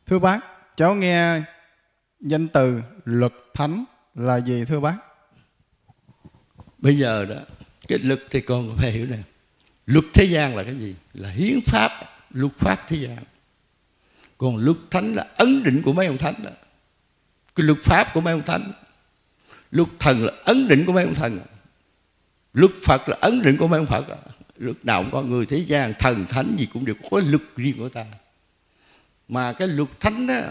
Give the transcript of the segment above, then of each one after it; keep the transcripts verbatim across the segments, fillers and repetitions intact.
Thưa bác, cháu nghe danh từ luật thánh là gì thưa bác? Bây giờ đó, cái luật thì con phải hiểu nè. Luật thế gian là cái gì? Là hiến pháp, luật pháp thế gian. Còn luật thánh là ấn định của mấy ông thánh đó. Cái luật pháp của mấy ông thánh. Luật thần là ấn định của mấy ông thần. Luật Phật là ấn định của mấy ông Phật. Luật nào cũng có, người thế gian, thần, thánh gì cũng đều có luật riêng của ta. Mà cái luật thánh đó,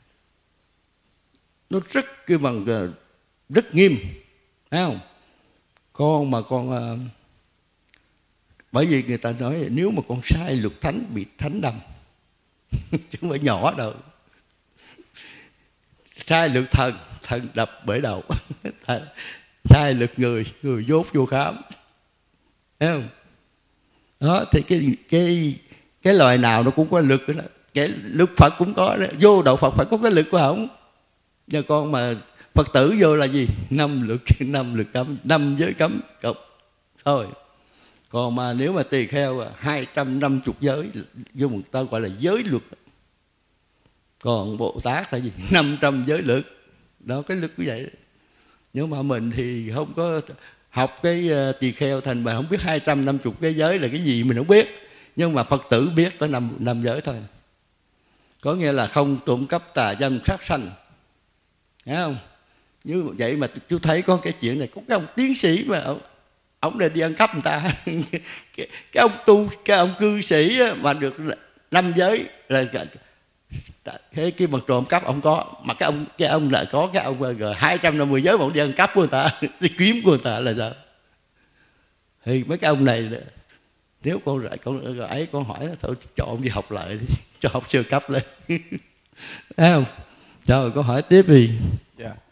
nó rất cái bằng rất nghiêm, thấy không? Con mà con, bởi vì người ta nói nếu mà con sai luật thánh bị thánh đâm, chứ không phải nhỏ đâu. Sai luật thần, thần đập bể đầu. Sai luật người, người dốt vô khám, thấy không? Đó thì cái cái cái loài nào nó cũng có luật đó. Cái luật Phật cũng có đó. Vô đạo Phật phải có cái luật của ổng. Giờ con mà Phật tử vô là gì? Năm luật, năm luật cấm, năm giới cấm cấm thôi. Còn mà nếu mà tỳ kheo hai trăm năm mươi giới, vô một ta gọi là giới luật. Còn Bồ Tát là gì? Năm trăm giới luật. Đó, cái luật như vậy. Nhưng mà mình thì không có học cái tỳ kheo, thành mà không biết hai trăm năm mươi cái giới là cái gì mình không biết. Nhưng mà Phật tử biết có năm, năm giới thôi. Có nghĩa là không trộm cắp, tà dâm, sát sanh. Thấy không? Như vậy mà chú thấy có cái chuyện này, có cái ông tiến sĩ mà ông, ông này đi ăn cắp người ta. cái, cái ông tu, cái ông cư sĩ mà được năm giới là thế cái bằng trộm cắp ông có, mà cái ông cái ông lại có cái ông rồi hai trăm năm mươi giới mà ông đi ăn cắp của người ta, đi kiếm của người ta là sao? Thì mấy cái ông này nếu con lại con ấy con hỏi nó thôi cho ông đi học lại đi, cho học sơ cấp lên. Thấy không? Rồi con hỏi tiếp đi. Dạ.